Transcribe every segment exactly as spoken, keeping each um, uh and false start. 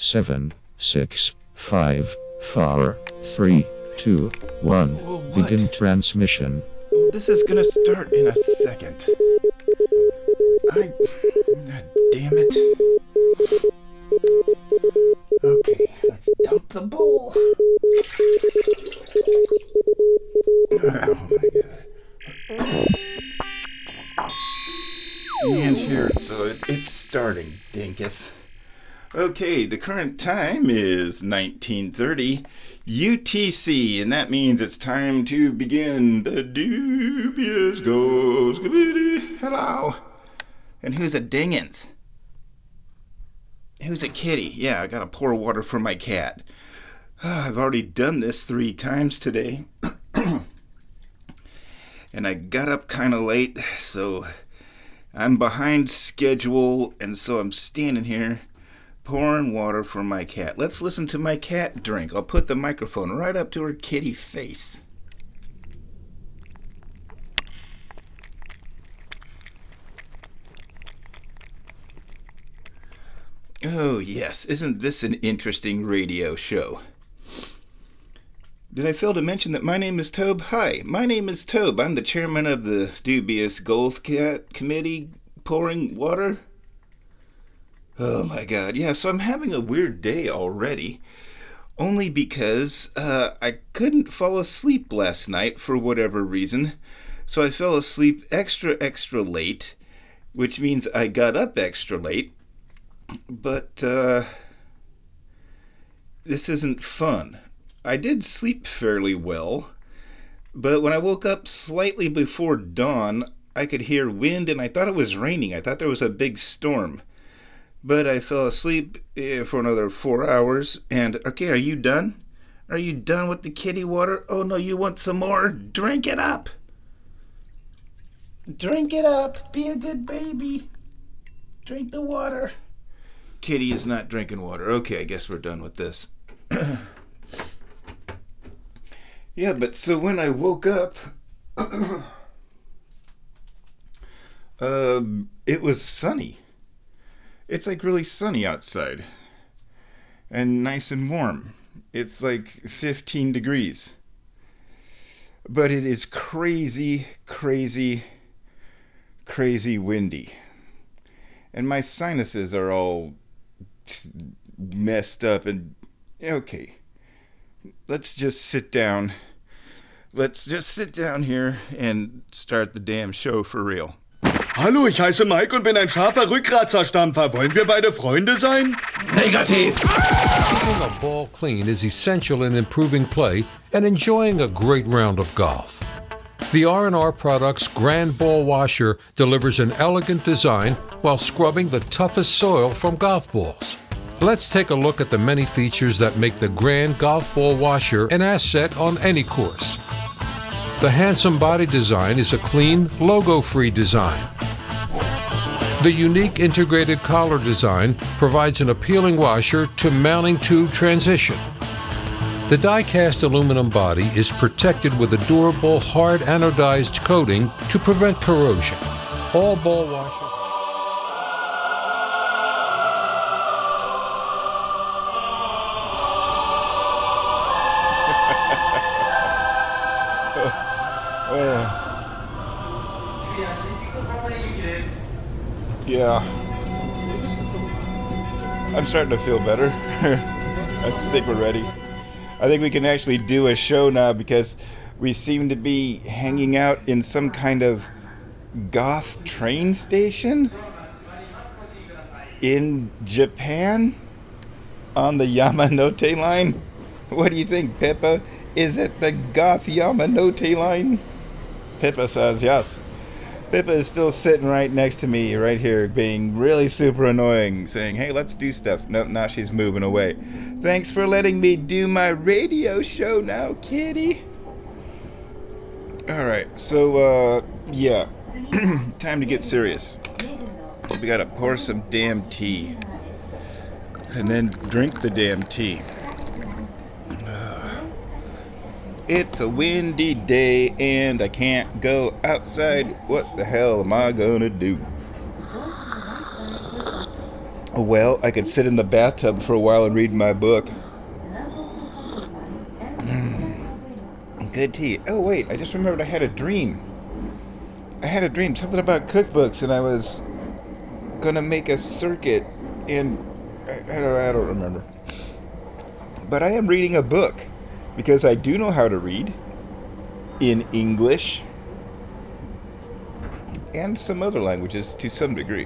seven, six, five, four, three, two, one. Well, what? Begin transmission. Well, this is gonna start in a second. I... God damn it. Okay, let's dump the bowl. Oh my god. And here, so it, it's starting, dinkus. Okay, the current time is nineteen thirty U T C, and that means it's time to begin the Dubious Ghost Committee. Hello. And who's a dingins? Who's a kitty? Yeah, I gotta pour water for my cat. Oh, I've already done this three times today. And I got up kind of late, so I'm behind schedule, and so I'm standing here pouring water for my cat. Let's listen to my cat drink. I'll put the microphone right up to her kitty face. Oh, yes. Isn't this an interesting radio show? Did I fail to mention that my name is Tobe? Hi, my name is Tobe. I'm the chairman of the Dubious Ghost Cat Committee pouring water. Oh my god, yeah, so I'm having a weird day already. Only because uh, I couldn't fall asleep last night for whatever reason. So I fell asleep extra, extra late, which means I got up extra late. But uh, this isn't fun. I did sleep fairly well, but when I woke up slightly before dawn, I could hear wind and I thought it was raining. I thought there was a big storm. But I fell asleep eh, for another four hours, and okay, are you done? Are you done with the kitty water? Oh no, you want some more? Drink it up! Drink it up! Be a good baby! Drink the water! Kitty is not drinking water. Okay, I guess we're done with this. Yeah, but so when I woke up, uh, it was sunny. It's like really sunny outside. And nice and warm. It's like fifteen degrees. But it is crazy, crazy, crazy windy. And my sinuses are all messed up and... Okay. Let's just sit down. Let's just sit down here and start the damn show for real. Hallo, ich heiße Mike und bin ein scharfer Rückgratserstampfer. Wollen wir beide Freunde sein? Negativ! Keeping a ball clean is essential in improving play and enjoying a great round of golf. The R and R Products Grand Ball Washer delivers an elegant design while scrubbing the toughest soil from golf balls. Let's take a look at the many features that make the Grand Golf Ball Washer an asset on any course. The handsome body design is a clean, logo-free design. The unique integrated collar design provides an appealing washer to mounting tube transition. The die-cast aluminum body is protected with a durable, hard anodized coating to prevent corrosion. All ball washers... Yeah. I'm starting to feel better. I think we're ready. I think we can actually do a show now because we seem to be hanging out in some kind of goth train station in Japan on the Yamanote line. What do you think, Pippa? Is it the goth Yamanote line? Pippa says yes. Pippa is still sitting right next to me, right here, being really super annoying, saying, hey, let's do stuff. No, now she's moving away. Thanks for letting me do my radio show now, kitty. Alright, so, uh, yeah. Time to get serious. We gotta pour some damn tea. And then drink the damn tea. It's a windy day and I can't go outside. What the hell am I gonna do? Well, I could sit in the bathtub for a while and read my book. Mm. Good tea. Oh, wait, I just remembered I had a dream. I had a dream, something about cookbooks, and I was going to make a circuit, and I, I, don't, I don't remember. But I am reading a book, because I do know how to read in English and some other languages to some degree.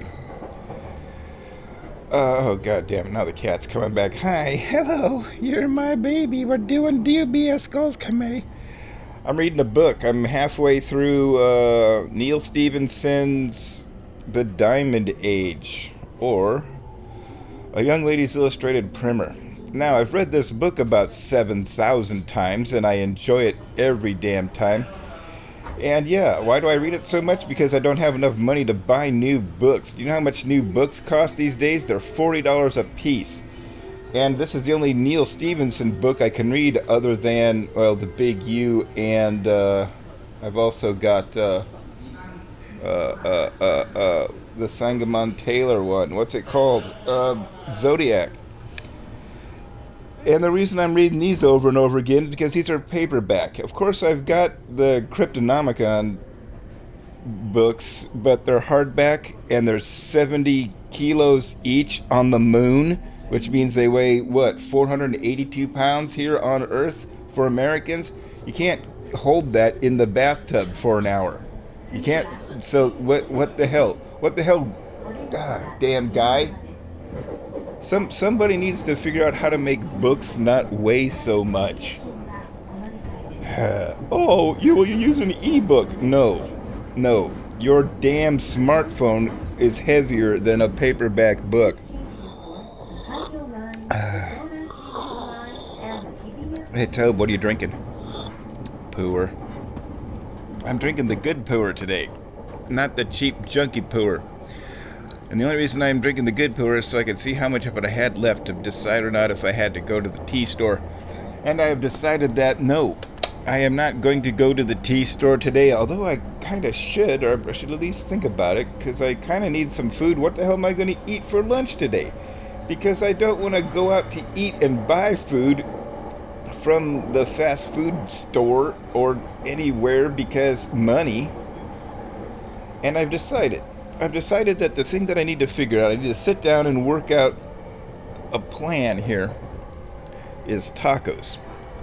Oh, God damn it. Now the cat's coming back. Hi. Hello. You're my baby. We're doing D B S Goals Committee. I'm reading a book. I'm halfway through uh, Neil Stephenson's The Diamond Age, or A Young Lady's Illustrated Primer. Now, I've read this book about seven thousand times, and I enjoy it every damn time. And yeah, why do I read it so much? Because I don't have enough money to buy new books. Do you know how much new books cost these days? They're forty dollars a piece. And this is the only Neil Stephenson book I can read other than, well, The Big U, and uh, I've also got uh, uh, uh, uh, uh, the Sangamon Taylor one. What's it called? Uh, Zodiac. And the reason I'm reading these over and over again is because these are paperback. Of course, I've got the Cryptonomicon books, but they're hardback, and they're seventy kilos each on the moon, which means they weigh, what, four hundred eighty-two pounds here on Earth for Americans? You can't hold that in the bathtub for an hour. You can't. So what? What the hell? What the hell? Ah, damn guy. Some somebody needs to figure out how to make books not weigh so much. Oh, you will you use an e-book? No, no. Your damn smartphone is heavier than a paperback book. Hey Tobe, what are you drinking? Pooer. I'm drinking the good pooer today, not the cheap junky pooer. And the only reason I'm drinking the good pooer is so I can see how much of it I had left to decide or not if I had to go to the tea store. And I have decided that no, I am not going to go to the tea store today, although I kind of should, or I should at least think about it, because I kind of need some food. What the hell am I going to eat for lunch today? Because I don't want to go out to eat and buy food from the fast food store or anywhere because money. And I've decided. I've decided that the thing that I need to figure out, I need to sit down and work out a plan here, is tacos.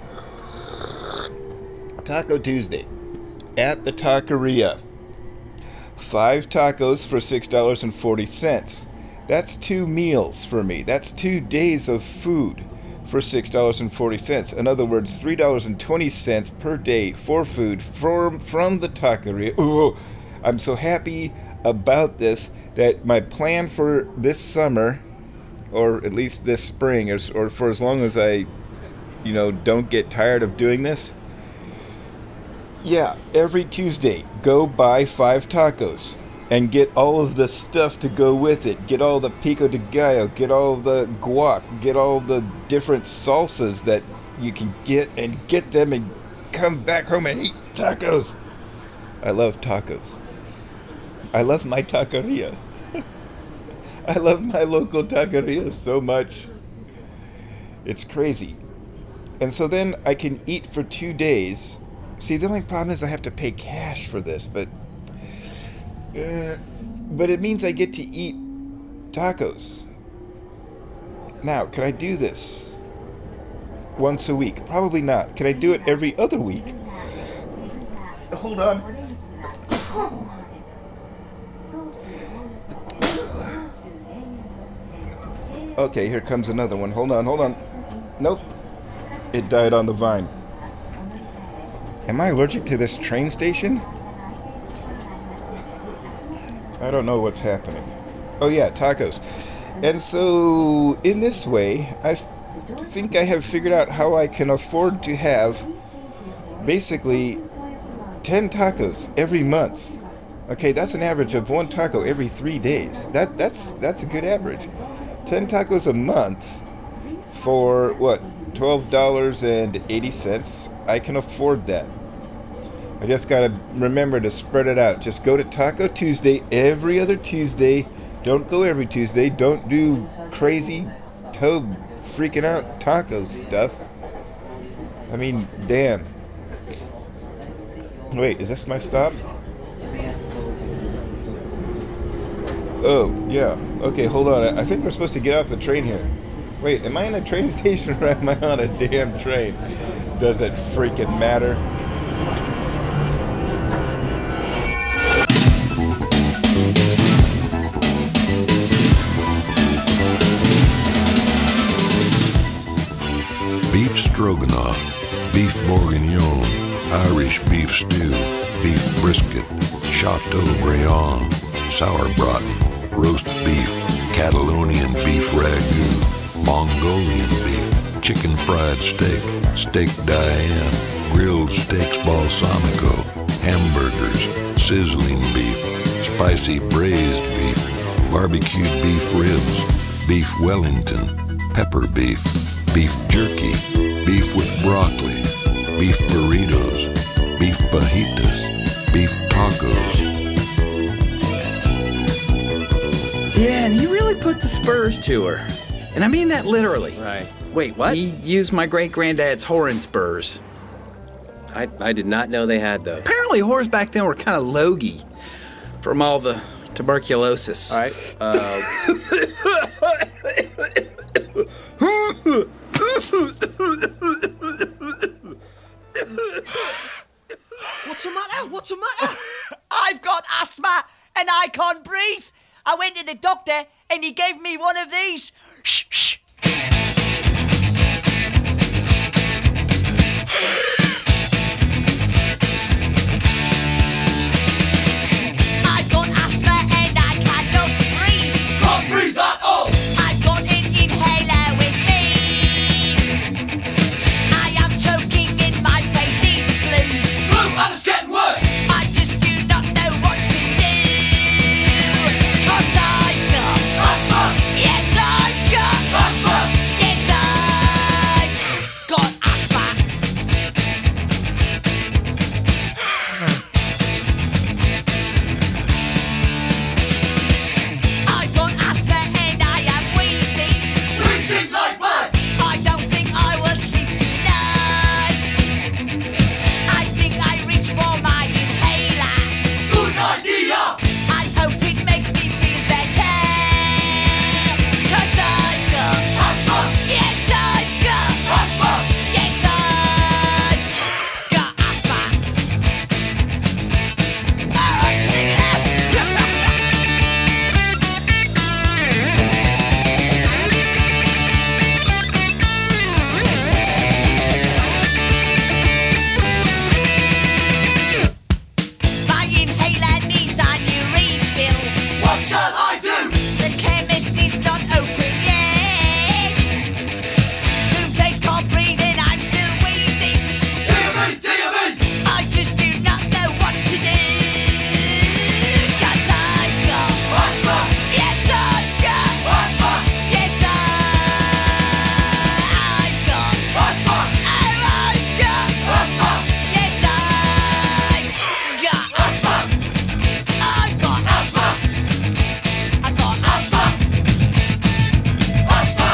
Taco Tuesday at the Taqueria. Five tacos for six dollars and forty cents. That's two meals for me. That's two days of food for six dollars and forty cents. In other words, three dollars and twenty cents per day for food from, from the Taqueria. Oh, I'm so happy about this that my plan for this summer, or at least this spring, or, or for as long as I, you know, don't get tired of doing this, yeah, every Tuesday, go buy five tacos and get all of the stuff to go with it. Get all the pico de gallo, get all the guac, get all the different salsas that you can get, and get them and come back home and eat tacos. I love tacos. I love my taqueria. I love my local taqueria so much. It's crazy. And so then I can eat for two days. See, the only problem is I have to pay cash for this, but uh, but it means I get to eat tacos. Now, can I do this once a week? Probably not. Can I do it every other week? Hold on. Okay, here comes another one. Hold on, hold on. Nope. It died on the vine. Am I allergic to this train station? I don't know what's happening. Oh yeah, tacos. And so, in this way, I th- think I have figured out how I can afford to have basically ten tacos every month. Okay, that's an average of one taco every three days. That that's that's a good average. ten tacos a month for what? twelve dollars and eighty cents. I can afford that. I just gotta remember to spread it out. Just go to Taco Tuesday every other Tuesday. Don't go every Tuesday. Don't do crazy Tobe freaking out taco stuff. I mean, damn. Wait, is this my stop? Oh, yeah. Okay, hold on. I think we're supposed to get off the train here. Wait, am I in a train station or am I on a damn train? Does it freaking matter? Beef stroganoff, beef bourguignon, Irish beef stew, beef brisket, chateaubriand, sauerbraten, roast beef, Catalonian beef ragu, Mongolian beef, chicken fried steak, steak Diane, grilled steaks balsamico, hamburgers, sizzling beef, spicy braised beef, barbecued beef ribs, beef Wellington, pepper beef, beef jerky, beef with broccoli, beef burritos, beef fajitas, beef tacos. Yeah, and he really put the spurs to her. And I mean that literally. Right. Wait, what? He used my great-granddad's whoring spurs. I, I did not know they had those. Apparently whores back then were kind of logy from all the tuberculosis. All right. Uh... What's the matter? What's the matter? I've got asthma and I can't breathe. I went to the doctor and he gave me one of these. Shh, shh. I've got asthma and I cannot breathe. Can't breathe at all. I've got an inhaler with me. I am choking and my face is blue. Blue and it's getting worse. I just do not know what to do. Cause I've got asthma. Yes, I've got asthma. Yes, I've got asthma. I've got asthma and I am wheezing. Wheezing like mad. I don't think I will sleep tonight. I think I reach for my inhaler. Good idea. I hope it makes me feel better. Cause I've got asthma. Yes, I've got asthma. Yes, I've got asthma. Alright, pick it up. My inhaler needs a new refill. What shall I do? The chemist is not open yet. Blue face can't breathe and I'm still wheezing. Dear me, dear me. I just do not know what to do. Cause I've got asthma. Yes, I've got asthma. Yes, I've got asthma. Oh, I've got asthma. Yes, I've got asthma. I've got asthma. I've got asthma. Asthma.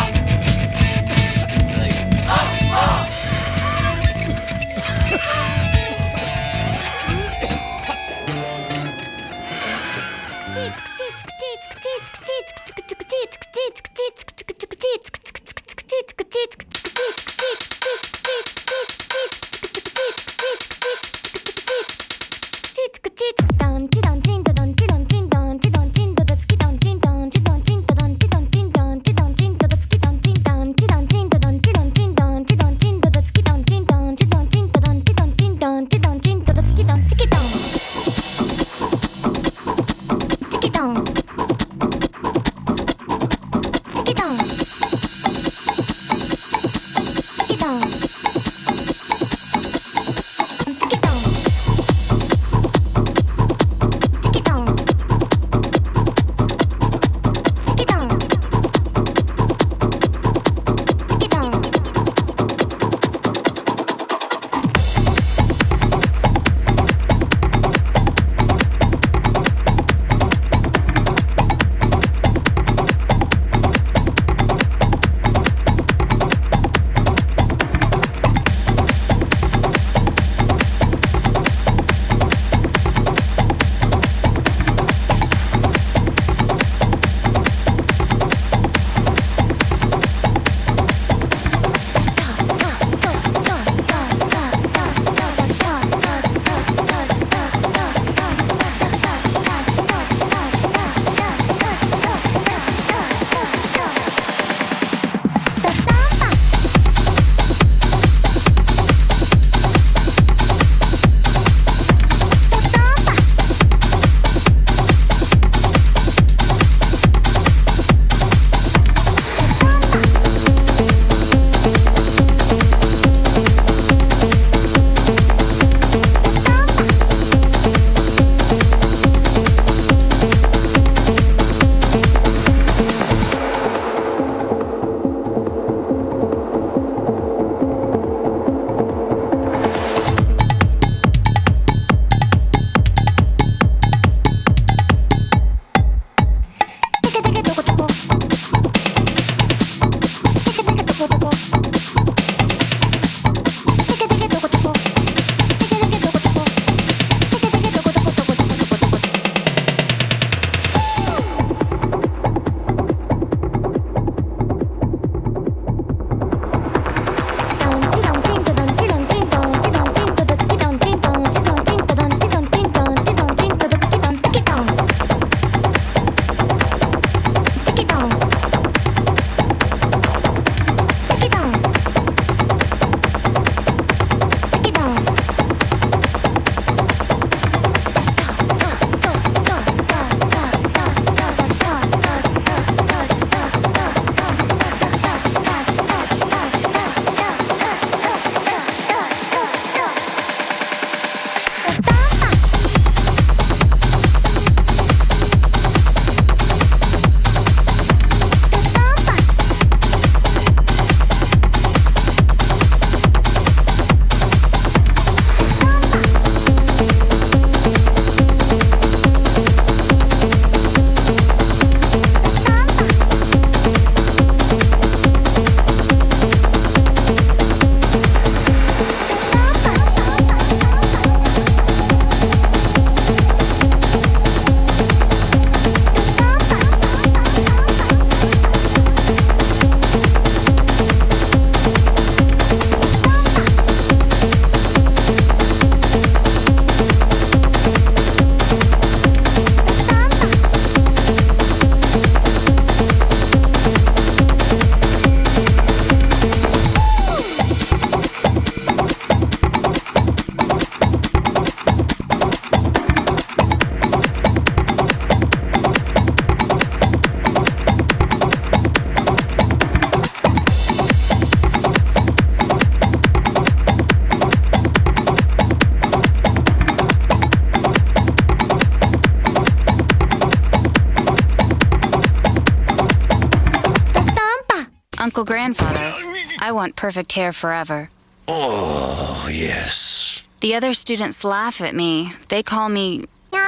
Uncle Grandfather, I want perfect hair forever. Oh, yes. The other students laugh at me. They call me...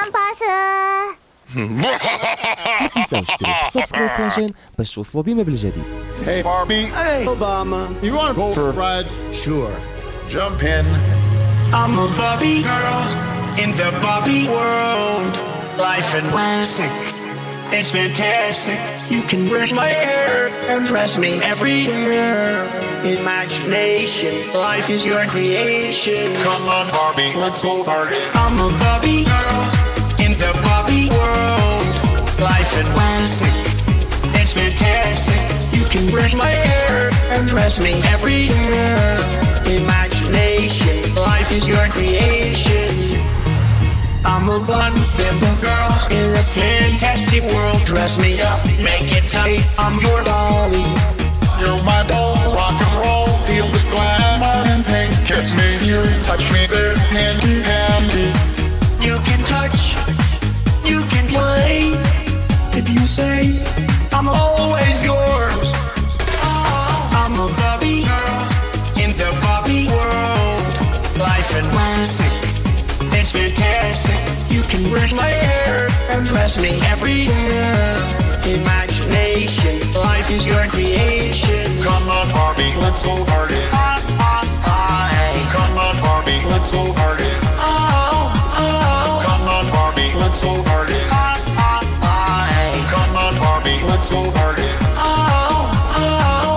ما تنساوش اشتركوا سبسكرايب في القناة باش توصلوا بما بالجديد. Hey Barbie. Hey Obama. You want to go for a ride? Sure. Jump in. I'm a Barbie girl in the Barbie world. Life in plastic, it's fantastic. You can brush my hair and dress me everywhere. Imagination, life is your creation. Come on Barbie, let's go party. I'm a Barbie girl in the Barbie world. Life in plastic, it's fantastic. You can brush my hair and dress me everywhere. Imagination, life is your creation. I'm a fun bimbo girl in a fantastic world. Dress me up, make it tight. I'm your dolly. You're my doll, rock and roll. Feel the glamour and pain. Kiss me here, touch me there, hand in hand. You can touch, you can play. If you say, I'm always yours. I'm a Barbie girl in the Barbie world. Life in plastic, it's fantastic. You can brush my hair and dress me everywhere. Imagination, life is your creation. Come on Barbie, let's go party. Ah, ah, ah, Come on Barbie, let's go party. oh, oh, Come on Barbie, let's go party. ah, ah, ah, Come on Barbie, let's go party. oh, oh.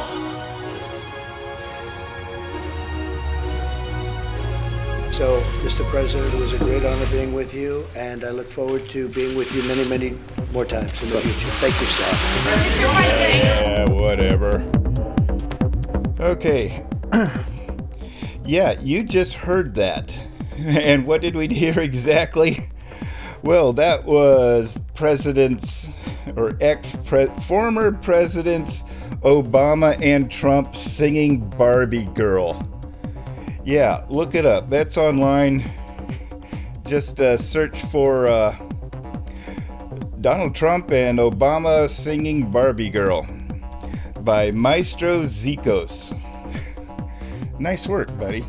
So, Mister President, it was a great honor being with you, and I look forward to being with you many, many more times in the future. Thank you, sir. Yeah, whatever. Okay. Yeah, you just heard that. And what did we hear exactly? Well, that was Presidents, or ex-pre- former Presidents Obama and Trump singing Barbie Girl. Yeah, look it up. That's online. Just uh, search for uh, Donald Trump and Obama singing Barbie Girl by Maestro Zikos. Nice work, buddy.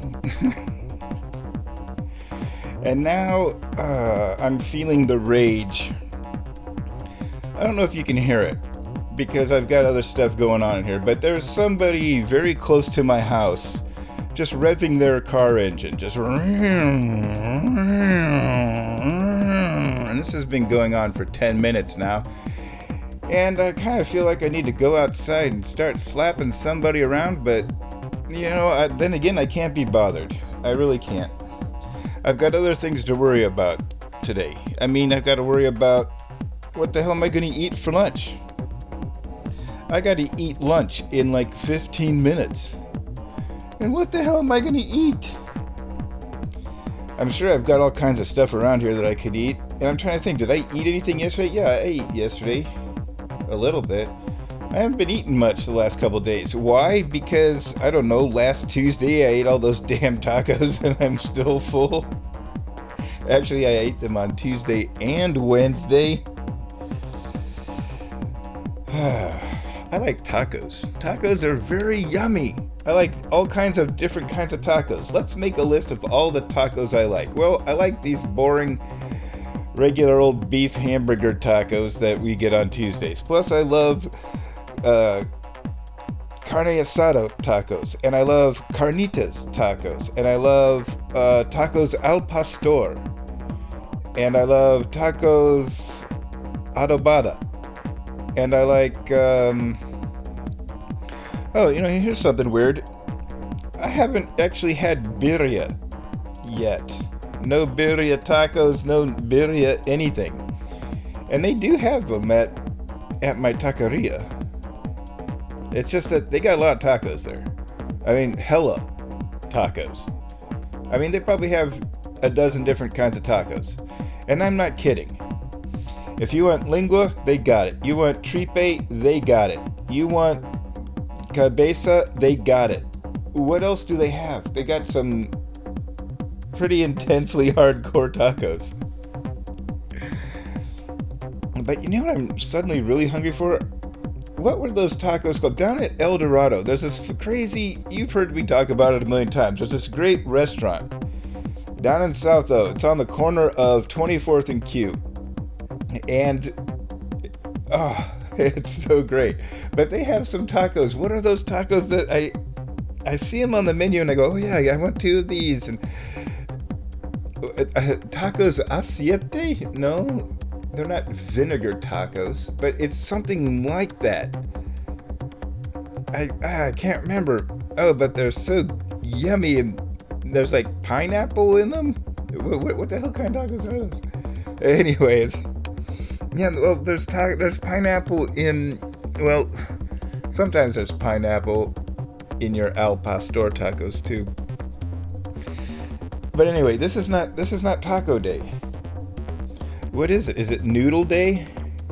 And now uh, I'm feeling the rage. I don't know if you can hear it because I've got other stuff going on in here, but there's somebody very close to my house just revving their car engine, just and this has been going on for ten minutes now, and I kind of feel like I need to go outside and start slapping somebody around, but you know, I, then again, I can't be bothered. I really can't. I've got other things to worry about today. I mean, I've got to worry about what the hell am I going to eat for lunch? I got to eat lunch in like fifteen minutes. And what the hell am I going to eat? I'm sure I've got all kinds of stuff around here that I could eat. And I'm trying to think, did I eat anything yesterday? Yeah, I ate yesterday. A little bit. I haven't been eating much the last couple of days. Why? Because, I don't know, last Tuesday I ate all those damn tacos and I'm still full. Actually, I ate them on Tuesday and Wednesday. I like tacos. Tacos are very yummy. I like all kinds of different kinds of tacos. Let's make a list of all the tacos I like. Well, I like these boring, regular old beef hamburger tacos that we get on Tuesdays. Plus, I love uh, carne asada tacos, and I love carnitas tacos, and I love uh, tacos al pastor, and I love tacos adobada, and I like... Um, Oh, you know, here's something weird. I haven't actually had birria yet. No birria tacos, no birria anything. And they do have them at, at my taqueria. It's just that they got a lot of tacos there. I mean, hella tacos. I mean, they probably have a dozen different kinds of tacos. And I'm not kidding. If you want lingua, they got it. You want tripe, they got it. You want cabeza, they got it. What else do they have? They got some pretty intensely hardcore tacos. But you know what I'm suddenly really hungry for? what were those tacos called? Down at El Dorado, there's this crazy, you've heard me talk about it a million times. There's this great restaurant down in South O. It's on the corner of twenty-fourth and Q. And, oh, it's so great. But they have some tacos. What are those tacos that I, I see them on the menu and I go, oh yeah, I want two of these. And uh, tacos aciete? No, they're not vinegar tacos, but it's something like that. I I can't remember. Oh, but they're so yummy, and there's like pineapple in them. What, what, what the hell kind of tacos are those? Anyways, yeah. Well, there's ta- there's pineapple in. Well, sometimes there's pineapple in your al pastor tacos too. But anyway, this is not this is not taco day. What is it? Is it noodle day?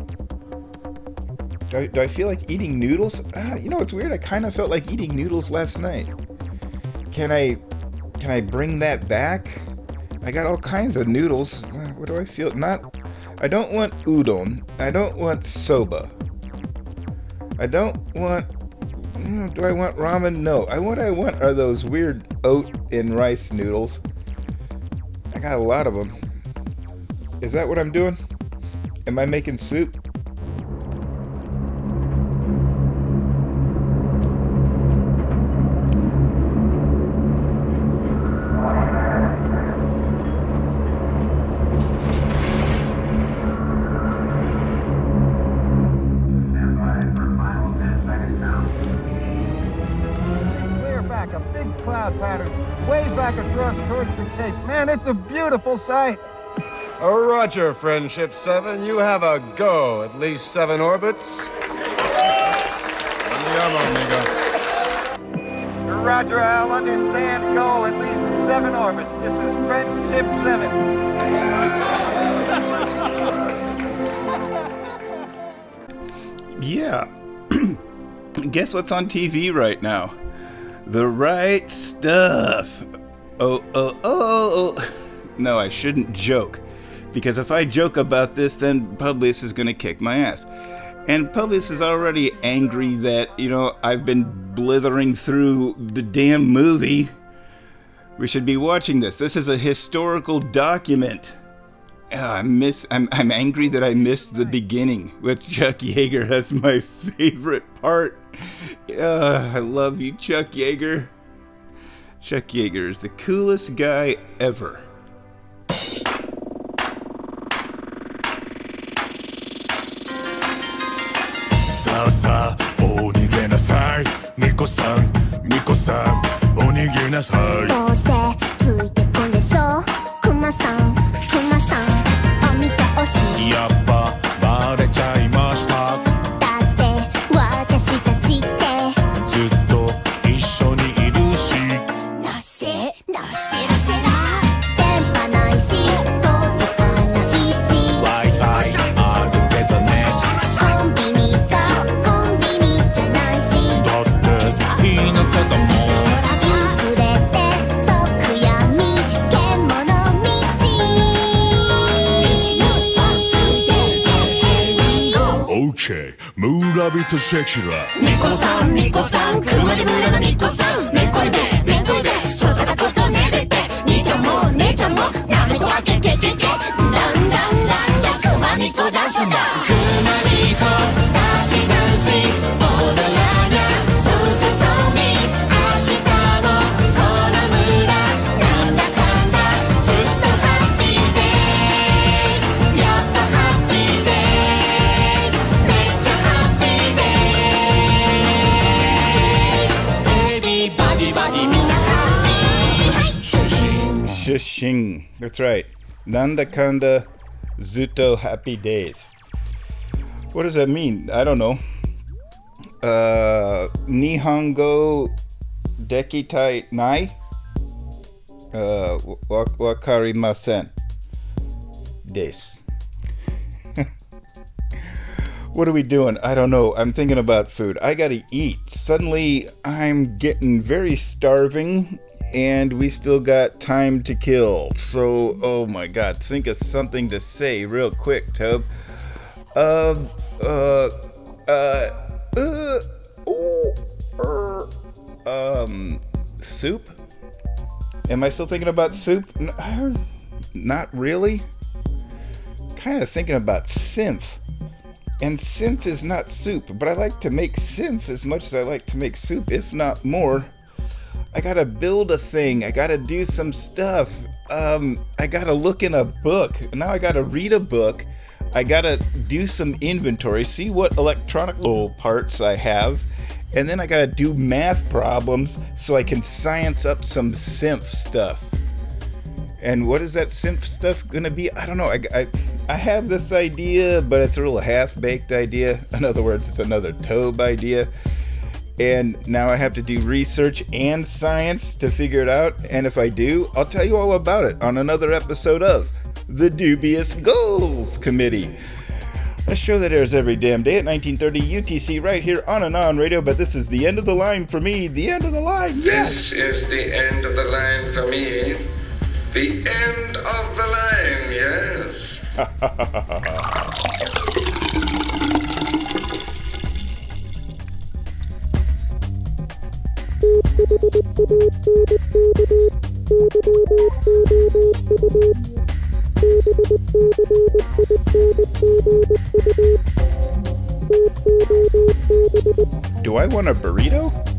Do I, do I feel like eating noodles? Ah, you know, it's weird. I kind of felt like eating noodles last night. Can I can I bring that back? I got all kinds of noodles. What do I feel? Not. I don't want udon. I don't want soba. I don't want. Do I want ramen? No. I what I want are those weird oat and rice noodles. I got a lot of them. Is that what I'm doing? Am I making soup? Back, a big cloud pattern way back across towards the Cape. Man, it's a beautiful sight. Oh, Roger, Friendship seven. You have a go. At least seven orbits. Roger, I'll understand. Go at least seven orbits. This is Friendship seven. Yeah. Guess what's on T V right now? The Right Stuff. Oh, oh, oh, oh. No, I shouldn't joke. Because if I joke about this, then Publius is going to kick my ass. And Publius is already angry that, you know, I've been blithering through the damn movie. We should be watching this. This is a historical document. Uh, I miss. I'm, I'm angry that I missed the beginning with Chuck Yeager. That's my favorite part. Uh, I love you, Chuck Yeager. Chuck Yeager is the coolest guy ever. Sa sa, お逃げなさい。ミコさん、ミコさん、お逃げなさい。 どうしてついてこんでしょう。クマさん、クマさん、お見通し。 やっぱバレちゃいました。 だって私たちってずっと一緒にいるし。 なぜ、なぜらせら。電波ないし、届かないし。 Wi-Fi あるけどね。 コンビニがコンビニじゃないし。 だっていいのかだもん。 隠れて即闇獣道。 Okay,村人シェキュラ。 ミコさん、ミコさん、熊手村のミコさん。めこいで、めこいで、そばだことねれて。兄ちゃんも姉ちゃんも、なめこわけけけけ。ランランランラ、熊ミコダンスだ。熊ミコ、ダンシダンシ、踊らにゃ。そうさそうみ、明日もこの村。なんだかんだ、ずっとハッピーです。やっぱハッピーです。めっちゃハッピーです。エビバディバディみんなハッピー。はい、シュシュ。 Shushing. That's right. Nanda Kanda Zuto Happy Days. What does that mean? I don't know. Uh, Nihongo Dekitai Nai? Uh, Wakarimasen. Des. What are we doing? I don't know. I'm thinking about food. I gotta eat. Suddenly, I'm getting very starving, and we still got time to kill. So, oh my god, think of something to say real quick, Tobe. Uh, uh, uh, Um, soup? Am I still thinking about soup? N- not really. Kind of thinking about synth. And synth is not soup, but I like to make synth as much as I like to make soup, if not more. I gotta build a thing. I gotta do some stuff. Um, I gotta look in a book. Now I gotta read a book. I gotta do some inventory, see what electronical parts I have, and then I gotta do math problems so I can science up some synth stuff. And what is that synth stuff gonna be? I don't know. I, I, I have this idea, but it's a real half-baked idea. In other words, it's another Tobe idea. And now I have to do research and science to figure it out. And if I do, I'll tell you all about it on another episode of The Dubious Goals Committee. A show that airs every damn day at nineteen thirty U T C right here on and on radio. But this is the end of the line for me. The end of the line, yes! This is the end of the line for me. The end of the line, yes. Do I want a burrito?